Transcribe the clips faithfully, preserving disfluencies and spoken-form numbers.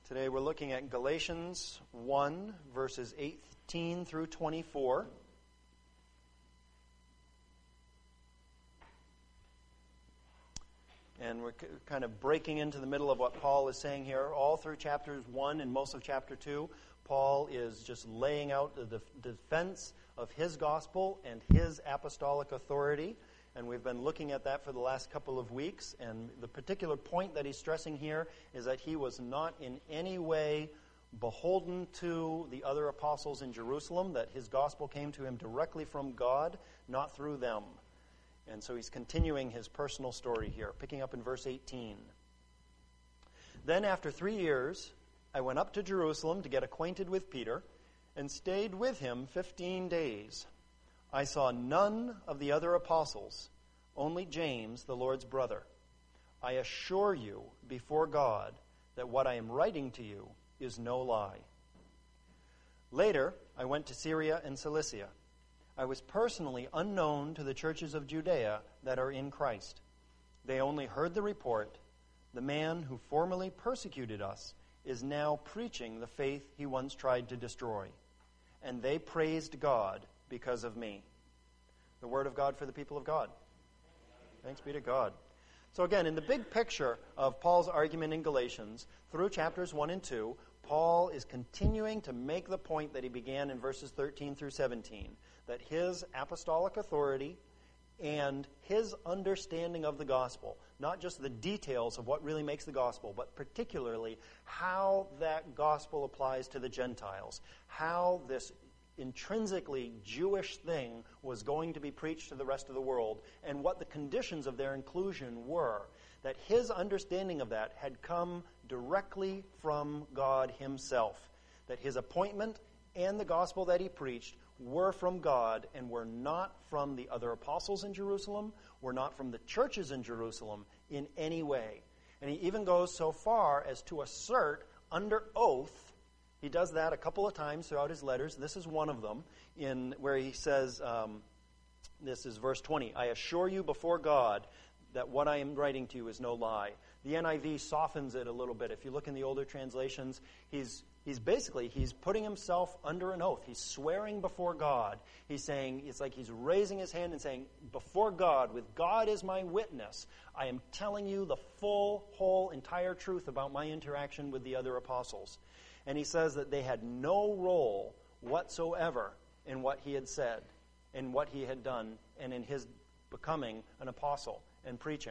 Today we're looking at Galatians one, verses eighteen through twenty-four. And we're kind of breaking into the middle of what Paul is saying here. All through chapters one and most of chapter two, Paul is just laying out the defense of his gospel and his apostolic authority. And we've been looking at that for the last couple of weeks. And the particular point that he's stressing here is that he was not in any way beholden to the other apostles in Jerusalem, that his gospel came to him directly from God, not through them. And so he's continuing his personal story here, picking up in verse eighteen. Then after three years, I went up to Jerusalem to get acquainted with Peter and stayed with him fifteen days. I saw none of the other apostles, only James, the Lord's brother. I assure you before God that what I am writing to you is no lie. Later, I went to Syria and Cilicia. I was personally unknown to the churches of Judea that are in Christ. They only heard the report, the man who formerly persecuted us is now preaching the faith he once tried to destroy. And they praised God because of me. The word of God for the people of God. Thanks be to God. So again, in the big picture of Paul's argument in Galatians, through chapters one and two, Paul is continuing to make the point that he began in verses thirteen through seventeen, that his apostolic authority and his understanding of the gospel, not just the details of what really makes the gospel, but particularly how that gospel applies to the Gentiles, how this intrinsically Jewish thing was going to be preached to the rest of the world, and what the conditions of their inclusion were, that his understanding of that had come directly from God himself, that his appointment and the gospel that he preached were from God and were not from the other apostles in Jerusalem, were not from the churches in Jerusalem in any way. And he even goes so far as to assert under oath. He does that a couple of times throughout his letters. This is one of them, in where he says, um, this is verse twenty, I assure you before God that what I am writing to you is no lie. The N I V softens it a little bit. If you look in the older translations, he's he's basically, he's putting himself under an oath. He's swearing before God. He's saying, it's like he's raising his hand and saying, before God, with God as my witness, I am telling you the full, whole, entire truth about my interaction with the other apostles. And he says that they had no role whatsoever in what he had said, in what he had done, and in his becoming an apostle and preaching.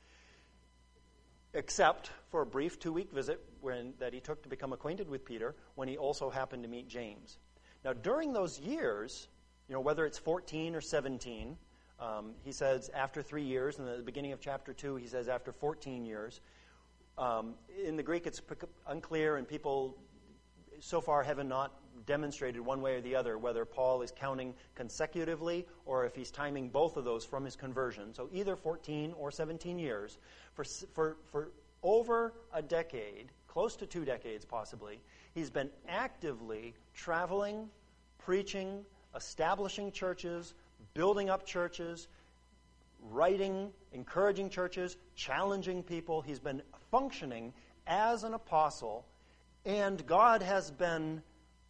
Except for a brief two-week visit when, that he took to become acquainted with Peter, when he also happened to meet James. Now, during those years, you know, whether it's fourteen or seventeen, um, he says after three years, and at the beginning of chapter two, he says after fourteen years. Um, in the Greek, it's unclear, and people so far have not demonstrated one way or the other whether Paul is counting consecutively or if he's timing both of those from his conversion. So either fourteen or seventeen years. For, for, for over a decade, close to two decades possibly, he's been actively traveling, preaching, establishing churches, building up churches, writing, encouraging churches, challenging people. He's been functioning as an apostle. And God has been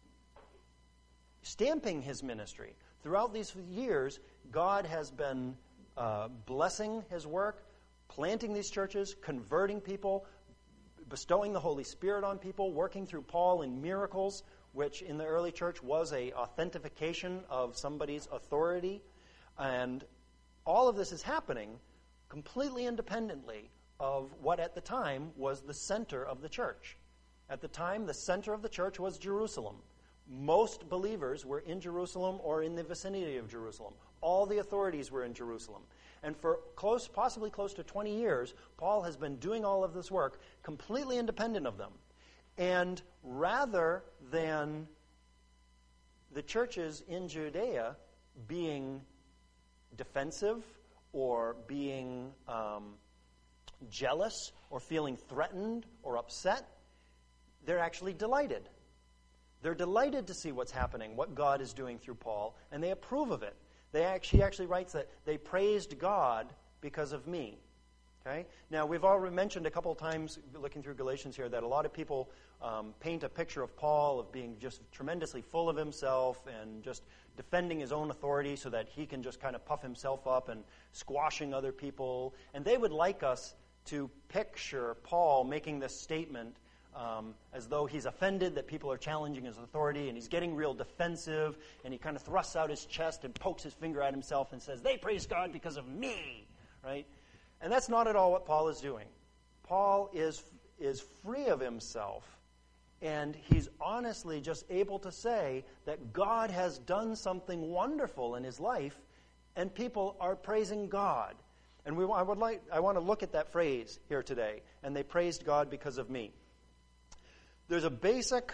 stamping his ministry. Throughout these years, God has been uh, blessing his work, planting these churches, converting people, bestowing the Holy Spirit on people, working through Paul in miracles, which in the early church was a authentication of somebody's authority. And all of this is happening completely independently of what at the time was the center of the church. At the time, the center of the church was Jerusalem. Most believers were in Jerusalem or in the vicinity of Jerusalem. All the authorities were in Jerusalem. And for close, possibly close to twenty years, Paul has been doing all of this work completely independent of them. And rather than the churches in Judea being defensive or being um, jealous or feeling threatened or upset, they're actually delighted. They're delighted to see what's happening, what God is doing through Paul, and they approve of it. They actually, he actually writes that they praised God because of me. Okay? Now, we've already mentioned a couple of times, looking through Galatians here, that a lot of people um, paint a picture of Paul of being just tremendously full of himself and just defending his own authority so that he can just kind of puff himself up and squashing other people. And they would like us to picture Paul making this statement um, as though he's offended that people are challenging his authority, and he's getting real defensive, and he kind of thrusts out his chest and pokes his finger at himself and says, "They praise God because of me," right? And that's not at all what Paul is doing. Paul is is free of himself, and he's honestly just able to say that God has done something wonderful in his life, and people are praising God. And we, I would like, I want to look at that phrase here today. And they praised God because of me. There's a basic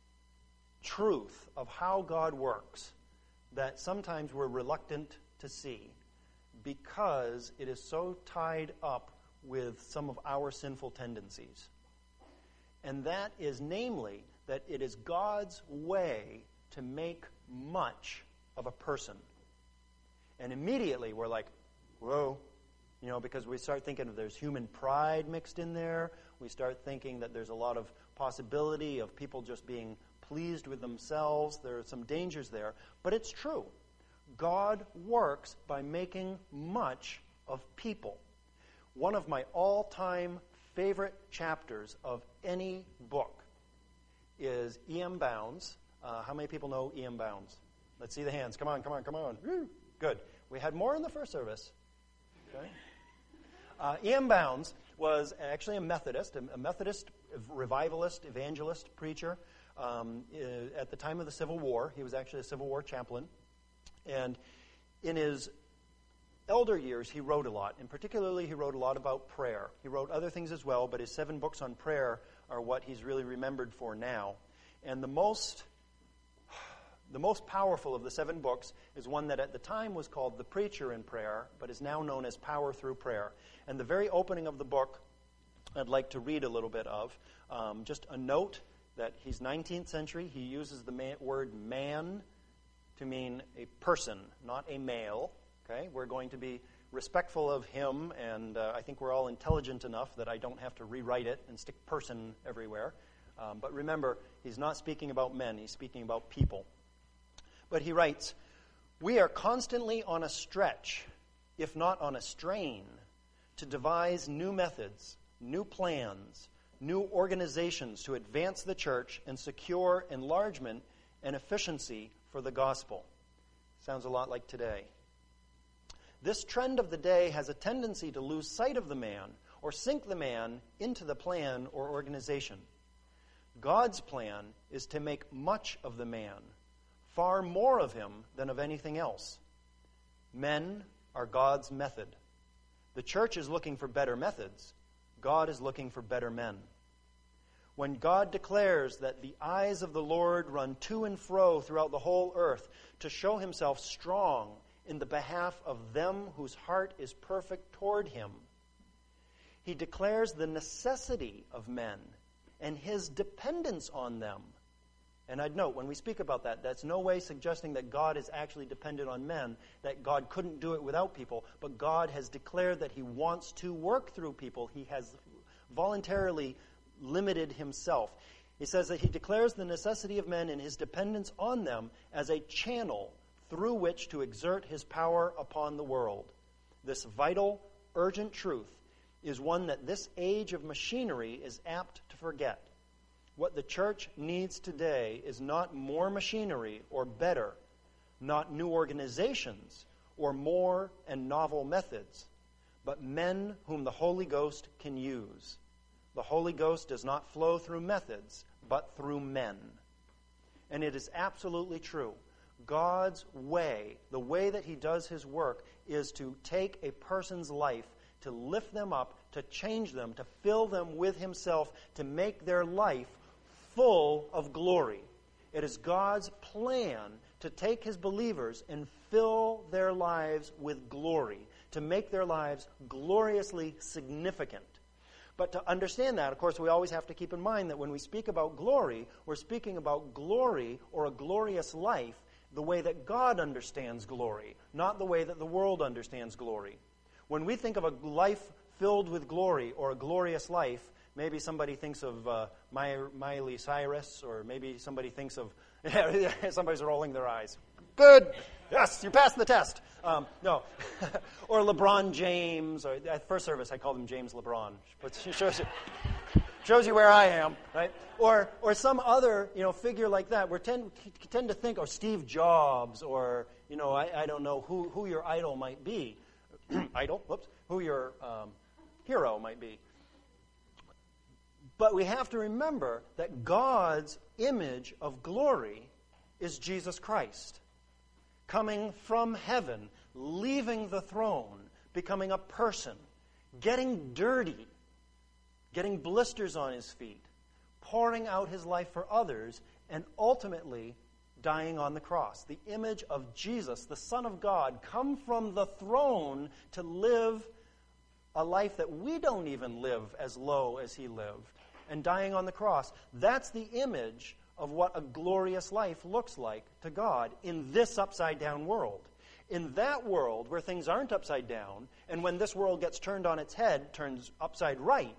truth of how God works that sometimes we're reluctant to see because it is so tied up with some of our sinful tendencies. And that is namely that it is God's way to make much of a person. And immediately we're like, whoa, you know, because we start thinking of there's human pride mixed in there. We start thinking that there's a lot of possibility of people just being pleased with themselves. There are some dangers there. But it's true. God works by making much of people. One of my all-time favorite chapters of any book is E M Bounds. Uh, how many people know E M Bounds? Let's see the hands. Come on, come on, come on. Woo. Good. We had more in the first service. Okay. Uh, E M Bounds was actually a Methodist, a Methodist revivalist, evangelist, preacher. Um, at the time of the Civil War, he was actually a Civil War chaplain. And in his elder years, he wrote a lot. And particularly, he wrote a lot about prayer. He wrote other things as well, but his seven books on prayer are what he's really remembered for now. And the most, the most powerful of the seven books is one that at the time was called The Preacher in Prayer, but is now known as Power Through Prayer. And the very opening of the book, I'd like to read a little bit of. Um, just a note that he's nineteenth century. He uses the man, word man to mean a person, not a male. Okay, we're going to be respectful of him, and uh, I think we're all intelligent enough that I don't have to rewrite it and stick person everywhere. Um, but remember, he's not speaking about men, he's speaking about people. But he writes, "We are constantly on a stretch, if not on a strain, to devise new methods, new plans, new organizations to advance the church and secure enlargement and efficiency for the gospel." Sounds a lot like today. "This trend of the day has a tendency to lose sight of the man or sink the man into the plan or organization. God's plan is to make much of the man, far more of him than of anything else. Men are God's method. The church is looking for better methods. God is looking for better men. When God declares that the eyes of the Lord run to and fro throughout the whole earth to show himself strong in the behalf of them whose heart is perfect toward him, he declares the necessity of men and his dependence on them. And I'd note, when we speak about that, that's no way suggesting that God is actually dependent on men, that God couldn't do it without people, but God has declared that he wants to work through people. He has voluntarily limited himself. He says that he declares the necessity of men and his dependence on them as a channel through which to exert his power upon the world. This vital, urgent truth is one that this age of machinery is apt to forget. What the church needs today is not more machinery or better, not new organizations or more and novel methods, but men whom the Holy Ghost can use. The Holy Ghost does not flow through methods, but through men." And it is absolutely true. God's way, the way that he does his work, is to take a person's life, to lift them up, to change them, to fill them with himself, to make their life full of glory. It is God's plan to take his believers and fill their lives with glory, to make their lives gloriously significant. But to understand that, of course, we always have to keep in mind that when we speak about glory, we're speaking about glory or a glorious life the way that God understands glory, not the way that the world understands glory. When we think of a life filled with glory or a glorious life, maybe somebody thinks of uh, My, Miley Cyrus, or maybe somebody thinks of, somebody's rolling their eyes. Good. Yes, you passed the test. Um, no. Or LeBron James. Or at first service, I called him James LeBron. But it shows you, shows you where I am, right? Or or some other, you know, figure like that. We tend tend to think, or Steve Jobs, or you know, I, I don't know who who your idol might be. idol. Whoops. Who your um, hero might be. But we have to remember that God's image of glory is Jesus Christ, coming from heaven, leaving the throne, becoming a person, getting dirty, getting blisters on his feet, pouring out his life for others, and ultimately dying on the cross. The image of Jesus, the Son of God, come from the throne to live a life that we don't even live as low as he lived, and dying on the cross. That's the image of what a glorious life looks like to God in this upside-down world. In that world where things aren't upside down, and when this world gets turned on its head, turns upside right,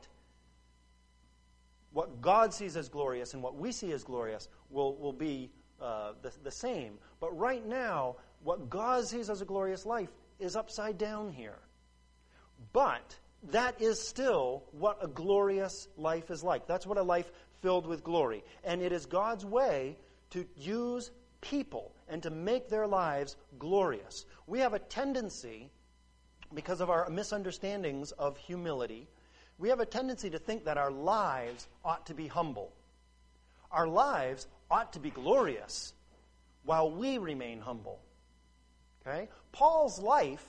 what God sees as glorious and what we see as glorious will, will be uh, the, the same. But right now, what God sees as a glorious life is upside down here. But that is still what a glorious life is like. That's what a life filled with glory. And it is God's way to use people and to make their lives glorious. We have a tendency, because of our misunderstandings of humility, we have a tendency to think that our lives ought to be humble. Our lives ought to be glorious while we remain humble. Okay? Paul's life,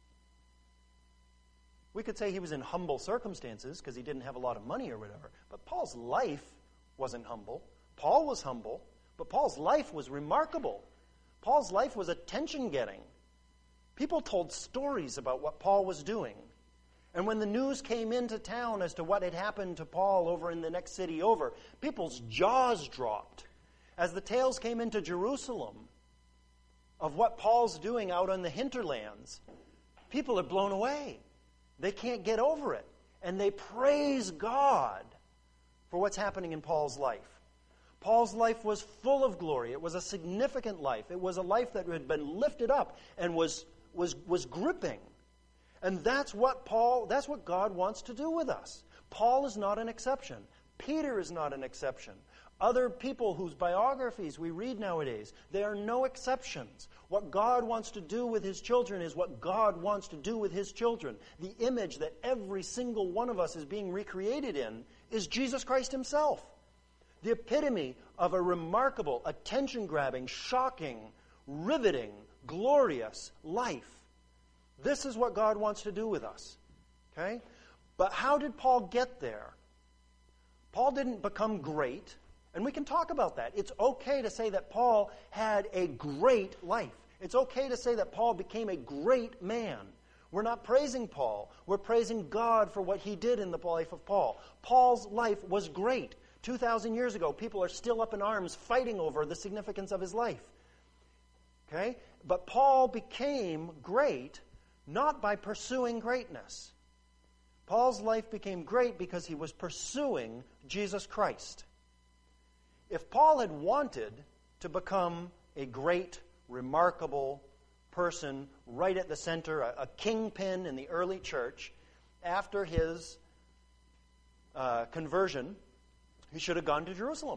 we could say he was in humble circumstances because he didn't have a lot of money or whatever. But Paul's life wasn't humble. Paul was humble, but Paul's life was remarkable. Paul's life was attention-getting. People told stories about what Paul was doing. And when the news came into town as to what had happened to Paul over in the next city over, people's jaws dropped. As the tales came into Jerusalem of what Paul's doing out on the hinterlands, people are blown away. They can't get over it. And they praise God for what's happening in Paul's life. Paul's life was full of glory. It was a significant life. It was a life that had been lifted up and was, was, was gripping. And that's what Paul, that's what God wants to do with us. Paul is not an exception. Peter is not an exception. Other people whose biographies we read nowadays, they are no exceptions. What God wants to do with his children is what God wants to do with his children. The image that every single one of us is being recreated in is Jesus Christ himself. The epitome of a remarkable, attention-grabbing, shocking, riveting, glorious life. This is what God wants to do with us. Okay? But how did Paul get there? Paul didn't become great. And we can talk about that. It's okay to say that Paul had a great life. It's okay to say that Paul became a great man. We're not praising Paul. We're praising God for what he did in the life of Paul. Paul's life was great. two thousand years ago, people are still up in arms fighting over the significance of his life. Okay? But Paul became great not by pursuing greatness. Paul's life became great because he was pursuing Jesus Christ. If Paul had wanted to become a great, remarkable person right at the center, a, a kingpin in the early church, after his uh, conversion, he should have gone to Jerusalem.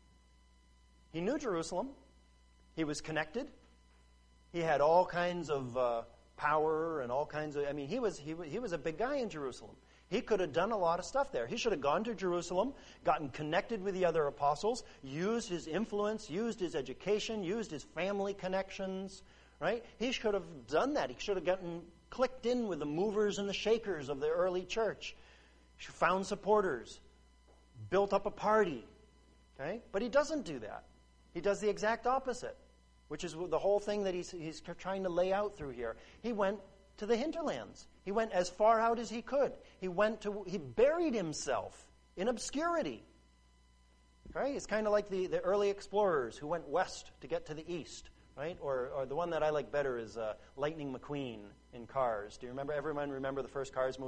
He knew Jerusalem. He was connected. He had all kinds of uh, power and all kinds of... I mean, he was, he, he was a big guy in Jerusalem. He could have done a lot of stuff there. He should have gone to Jerusalem, gotten connected with the other apostles, used his influence, used his education, used his family connections, right? He should have done that. He should have gotten clicked in with the movers and the shakers of the early church, found supporters, built up a party, okay? But he doesn't do that. He does the exact opposite, which is the whole thing that he's, he's trying to lay out through here. He went to the hinterlands. He went as far out as he could. He went to, he buried himself in obscurity. Right? It's kind of like the, the early explorers who went west to get to the east, right? Or, or the one that I like better is uh, Lightning McQueen in Cars. Do you remember? Everyone remember the first Cars movie?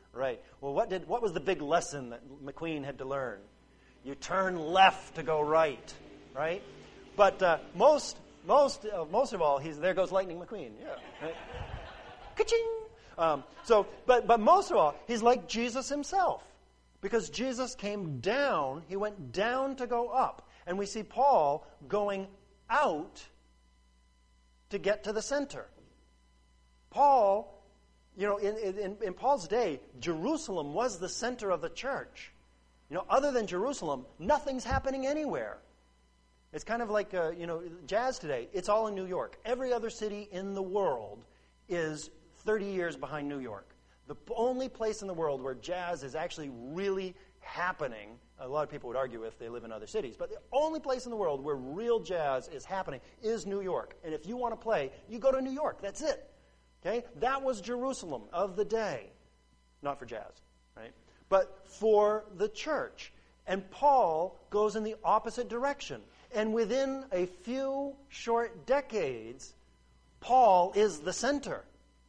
Right. Well, what did what was the big lesson that McQueen had to learn? You turn left to go right, right? But uh, most most uh, most of all, he's there goes Lightning McQueen. Yeah. Right? Ka-ching! Um, so, but but most of all, he's like Jesus himself, because Jesus came down. He went down to go up, and we see Paul going out to get to the center. Paul. You know, in, in, in Paul's day, Jerusalem was the center of the church. You know, other than Jerusalem, nothing's happening anywhere. It's kind of like, uh, you know, jazz today. It's all in New York. Every other city in the world is thirty years behind New York. The only place in the world where jazz is actually really happening, a lot of people would argue if they live in other cities, but the only place in the world where real jazz is happening is New York. And if you want to play, you go to New York. That's it. Okay, that was Jerusalem of the day. Not for jazz, right? But for the church. And Paul goes in the opposite direction. And within a few short decades, Paul is the center.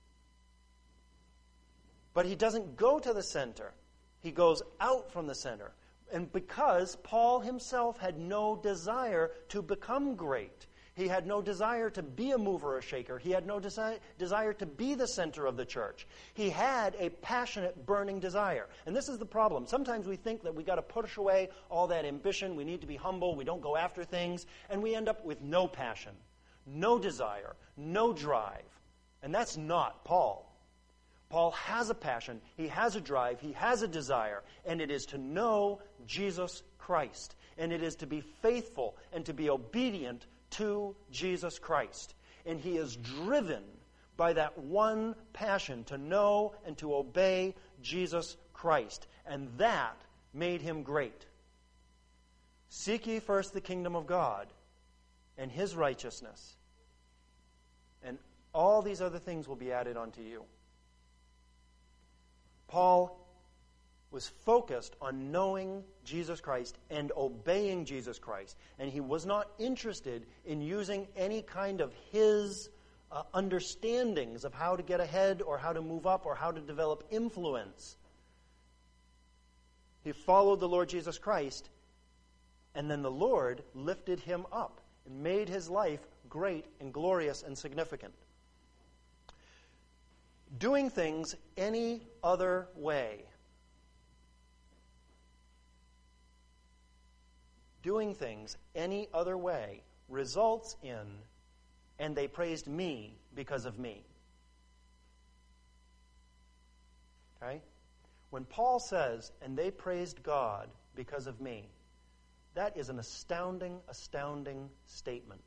But he doesn't go to the center. He goes out from the center. And because Paul himself had no desire to become great, he had no desire to be a mover or shaker. He had no desi- desire to be the center of the church. He had a passionate, burning desire. And this is the problem. Sometimes we think that we got to push away all that ambition. We need to be humble. We don't go after things. And we end up with no passion, no desire, no drive. And that's not Paul. Paul has a passion. He has a drive. He has a desire. And it is to know Jesus Christ. And it is to be faithful and to be obedient to Jesus Christ. And he is driven by that one passion to know and to obey Jesus Christ. And that made him great. Seek ye first the kingdom of God and his righteousness, and all these other things will be added unto you. Paul was focused on knowing Jesus Christ and obeying Jesus Christ. And he was not interested in using any kind of his uh, understandings of how to get ahead or how to move up or how to develop influence. He followed the Lord Jesus Christ, and then the Lord lifted him up and made his life great and glorious and significant. Doing things any other way. Doing things any other way results in, and they praised me because of me. Okay? When Paul says, and they praised God because of me, that is an astounding, astounding statement.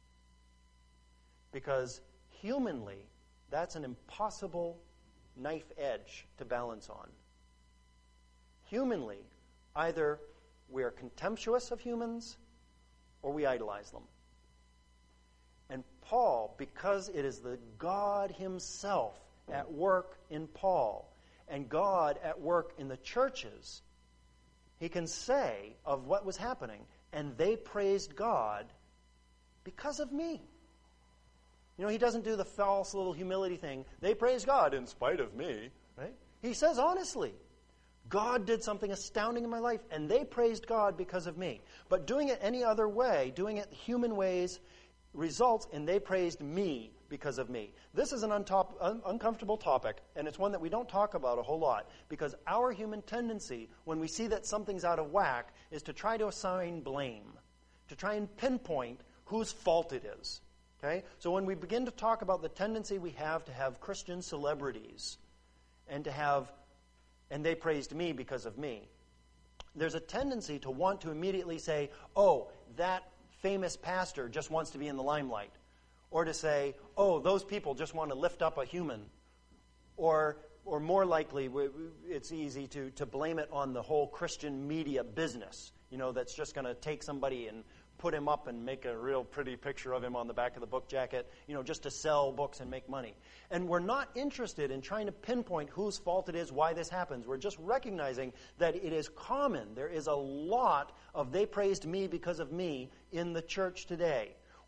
Because humanly, that's an impossible knife edge to balance on. Humanly, either we are contemptuous of humans, or we idolize them. And Paul, because it is the God himself at work in Paul, and God at work in the churches, he can say of what was happening, and they praised God because of me. You know, he doesn't do the false little humility thing. They praised God in spite of me, right? He says honestly, God did something astounding in my life, and they praised God because of me. But doing it any other way, doing it human ways, results in they praised me because of me. This is an untop, un- uncomfortable topic, and it's one that we don't talk about a whole lot, because our human tendency, when we see that something's out of whack, is to try to assign blame, to try and pinpoint whose fault it is. Okay? So when we begin to talk about the tendency we have to have Christian celebrities, and to have and they praised me because of me, there's a tendency to want to immediately say, oh, that famous pastor just wants to be in the limelight. Or to say, oh, those people just want to lift up a human. Or or more likely, it's easy to, to blame it on the whole Christian media business, you know, that's just going to take somebody and put him up and make a real pretty picture of him on the back of the book jacket, you know, just to sell books and make money. And we're not interested in trying to pinpoint whose fault it is, why this happens. We're just recognizing that it is common. There is a lot of they praised me because of me in the church today.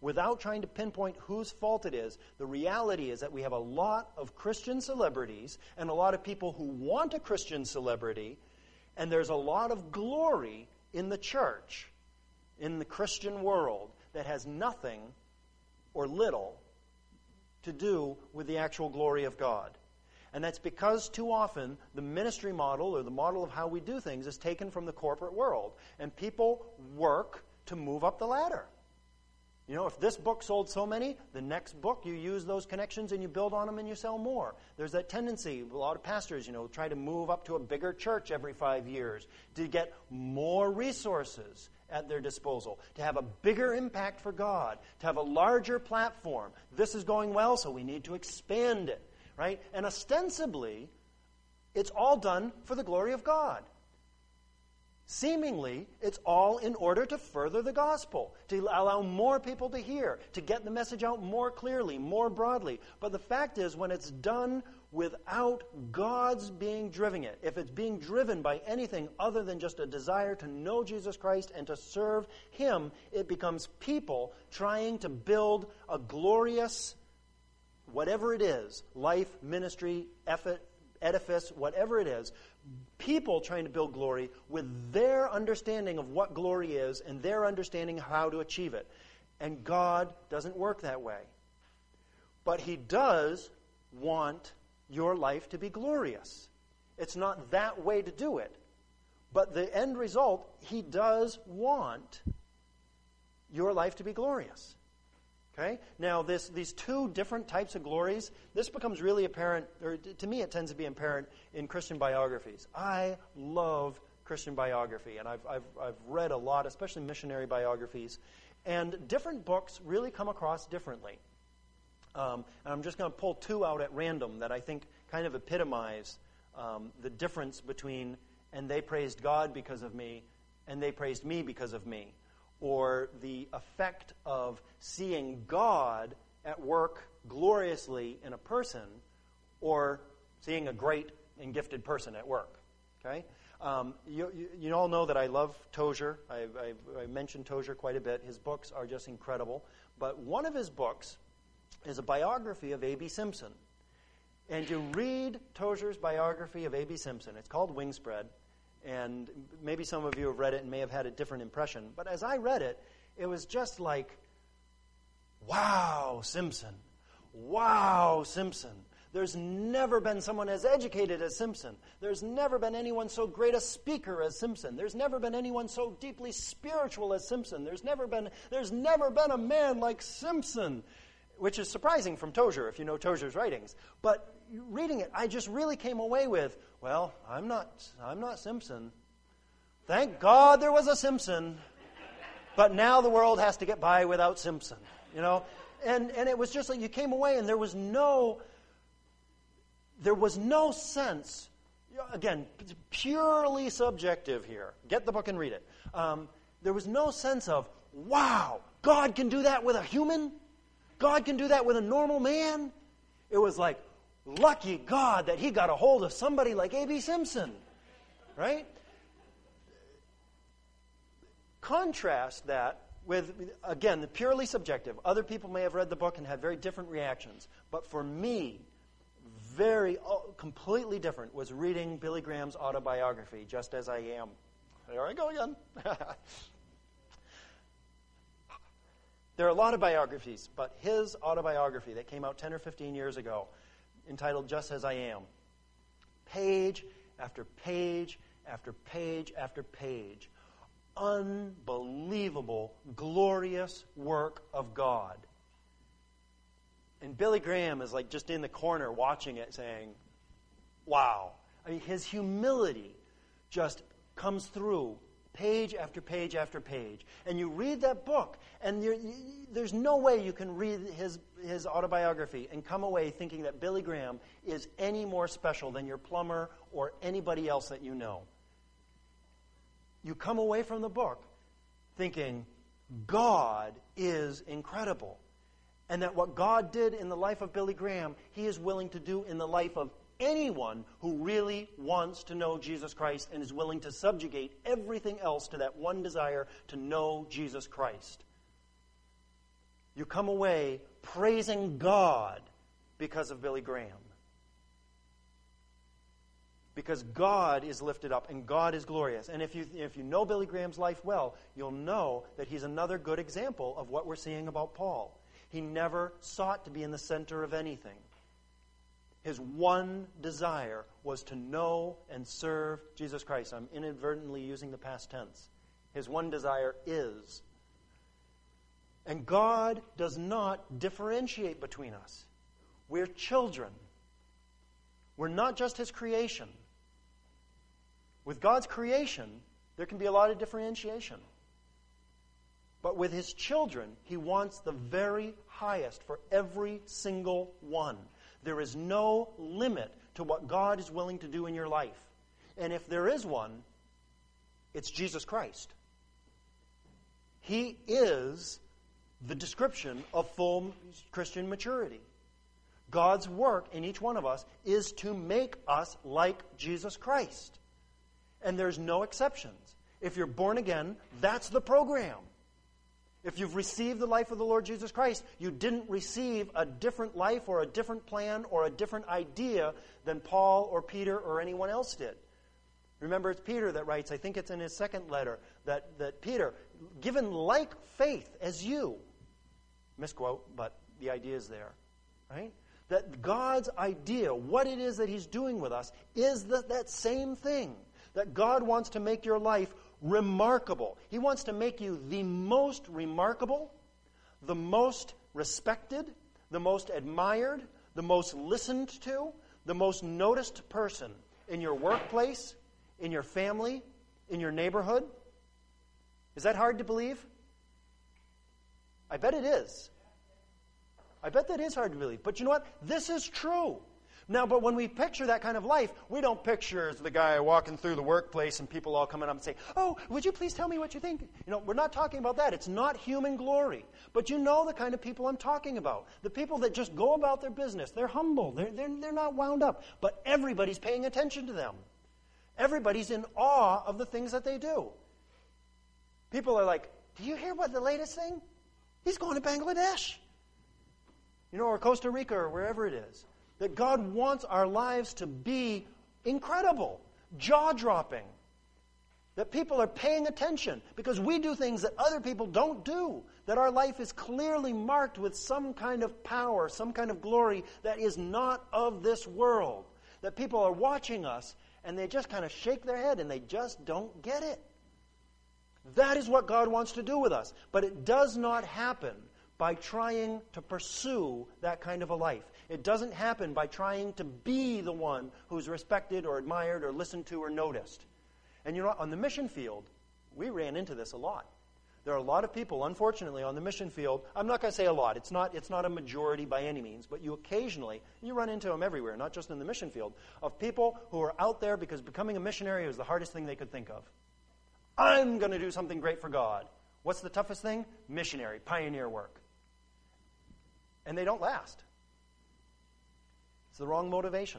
without trying to pinpoint whose fault it is, the reality is that we have a lot of Christian celebrities and a lot of people who want a Christian celebrity, and there's a lot of glory in the church, in the Christian world, that has nothing or little to do with the actual glory of God. And that's because too often the ministry model or the model of how we do things is taken from the corporate world. And people work to move up the ladder. You know, if this book sold so many, the next book you use those connections and you build on them and you sell more. There's that tendency, a lot of pastors, you know, try to move up to a bigger church every five years to get more resources at their disposal, to have a bigger impact for God, to have a larger platform. This is going well, so we need to expand it. Right? And ostensibly, it's all done for the glory of God. Seemingly, it's all in order to further the gospel, to allow more people to hear, to get the message out more clearly, more broadly. But the fact is, when it's done without God's being driven it, if it's being driven by anything other than just a desire to know Jesus Christ and to serve Him, it becomes people trying to build a glorious, whatever it is, life, ministry, effort, edifice, whatever it is, people trying to build glory with their understanding of what glory is and their understanding of how to achieve it. And God doesn't work that way. But He does want your life to be glorious. It's not that way to do it. But the end result, He does want your life to be glorious. Okay? Now, this, these two different types of glories, this becomes really apparent, or to me it tends to be apparent in Christian biographies. I love Christian biography, and I've, I've, I've read a lot, especially missionary biographies, and different books really come across differently. Um, and I'm just going to pull two out at random that I think kind of epitomize um, the difference between, and they praised God because of me, and they praised me because of me. Or the effect of seeing God at work gloriously in a person, or seeing a great and gifted person at work. Okay, um, you, you, you all know that I love Tozer. I've, I've, I mentioned Tozer quite a bit. His books are just incredible. But one of his books is a biography of A B Simpson. And you read Tozer's biography of A B Simpson. It's called Wingspread. And maybe some of you have read it and may have had a different impression. But as I read it, it was just like, wow, Simpson. Wow, Simpson. There's never been someone as educated as Simpson. There's never been anyone so great a speaker as Simpson. There's never been anyone so deeply spiritual as Simpson. There's never been, there's never been a man like Simpson, which is surprising from Tozer, if you know Tozer's writings. But reading it, I just really came away with, well, I'm not, I'm not Simpson. Thank God there was a Simpson. But now the world has to get by without Simpson, you know? And and it was just like you came away and there was no, there was no sense, again, purely subjective here. Get the book and read it. Um, there was no sense of, wow, God can do that with a human? God can do that with a normal man? It was like, lucky God that He got a hold of somebody like A B Simpson, right? Contrast that with, again, the purely subjective. Other people may have read the book and had very different reactions. But for me, very, completely different was reading Billy Graham's autobiography, Just As I Am. There I go again. There are a lot of biographies, but his autobiography that came out ten or fifteen years ago, entitled Just As I Am, page after page after page after page, unbelievable, glorious work of God. And Billy Graham is like just in the corner watching it saying, wow. I mean, his humility just comes through page after page after page. And you read that book, and you're, you, there's no way you can read his, his autobiography and come away thinking that Billy Graham is any more special than your plumber or anybody else that you know. You come away from the book thinking, God is incredible. And that what God did in the life of Billy Graham, He is willing to do in the life of anyone who really wants to know Jesus Christ and is willing to subjugate everything else to that one desire to know Jesus Christ. You come away praising God because of Billy Graham. Because God is lifted up and God is glorious. And if you, if you know Billy Graham's life well, you'll know that he's another good example of what we're seeing about Paul. He never sought to be in the center of anything. His one desire was to know and serve Jesus Christ. I'm inadvertently using the past tense. His one desire is. And God does not differentiate between us. We're children. We're not just His creation. With God's creation, there can be a lot of differentiation. But with His children, He wants the very highest for every single one. There is no limit to what God is willing to do in your life. And if there is one, it's Jesus Christ. He is the description of full Christian maturity. God's work in each one of us is to make us like Jesus Christ. And there's no exceptions. If you're born again, that's the program. If you've received the life of the Lord Jesus Christ, you didn't receive a different life or a different plan or a different idea than Paul or Peter or anyone else did. Remember, it's Peter that writes, I think it's in his second letter, that, that Peter, given like faith as you, misquote, but the idea is there, right? That God's idea, what it is that He's doing with us, is that, that same thing. That God wants to make your life remarkable. He wants to make you the most remarkable, the most respected, the most admired, the most listened to, the most noticed person in your workplace, in your family, in your neighborhood. Is that hard to believe? I bet it is. I bet that is hard to believe. But you know what? This is true. Now, but when we picture that kind of life, we don't picture as the guy walking through the workplace and people all coming up and say, oh, would you please tell me what you think? You know, we're not talking about that. It's not human glory. But you know the kind of people I'm talking about. The people that just go about their business. They're humble. They're, they're, they're not wound up. But everybody's paying attention to them. Everybody's in awe of the things that they do. People are like, do you hear what the latest thing? He's going to Bangladesh. You know, or Costa Rica or wherever it is. That God wants our lives to be incredible, jaw-dropping. That people are paying attention because we do things that other people don't do. That our life is clearly marked with some kind of power, some kind of glory that is not of this world. That people are watching us and they just kind of shake their head and they just don't get it. That is what God wants to do with us. But it does not happen by trying to pursue that kind of a life. It doesn't happen by trying to be the one who's respected or admired or listened to or noticed. And you know what? On the mission field, we ran into this a lot. There are a lot of people, unfortunately, on the mission field. I'm not going to say a lot. It's not, it's not a majority by any means. But you occasionally, you run into them everywhere, not just in the mission field, of people who are out there because becoming a missionary was the hardest thing they could think of. I'm going to do something great for God. What's the toughest thing? Missionary, pioneer work. And they don't last. It's the wrong motivation.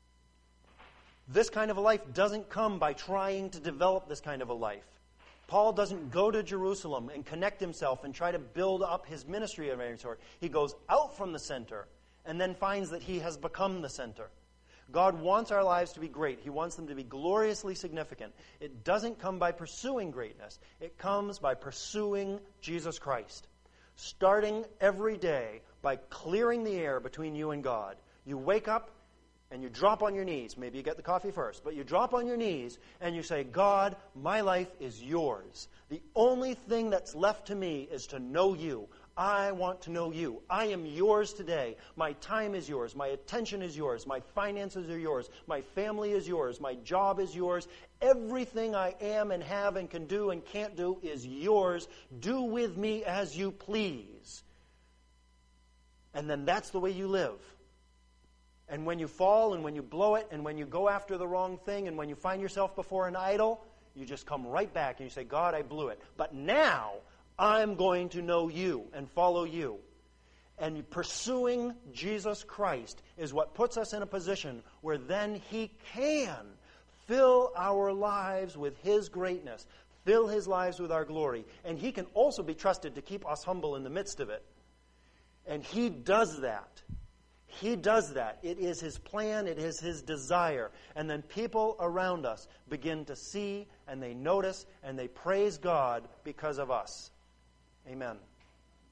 This kind of a life doesn't come by trying to develop this kind of a life. Paul doesn't go to Jerusalem and connect himself and try to build up his ministry of any sort. He goes out from the center and then finds that he has become the center. God wants our lives to be great. He wants them to be gloriously significant. It doesn't come by pursuing greatness. It comes by pursuing Jesus Christ. Starting every day by clearing the air between you and God. You wake up and you drop on your knees. Maybe you get the coffee first, but you drop on your knees and you say, God, my life is yours. The only thing that's left to me is to know you. I want to know you. I am yours today. My time is yours. My attention is yours. My finances are yours. My family is yours. My job is yours. Everything I am and have and can do and can't do is yours. Do with me as you please. And then that's the way you live. And when you fall and when you blow it and when you go after the wrong thing and when you find yourself before an idol, you just come right back and you say, God, I blew it. But now I'm going to know you and follow you. And pursuing Jesus Christ is what puts us in a position where then He can fill our lives with His greatness, fill His lives with our glory. And He can also be trusted to keep us humble in the midst of it. And He does that. He does that. It is His plan. It is His desire. And then people around us begin to see and they notice and they praise God because of us. Amen.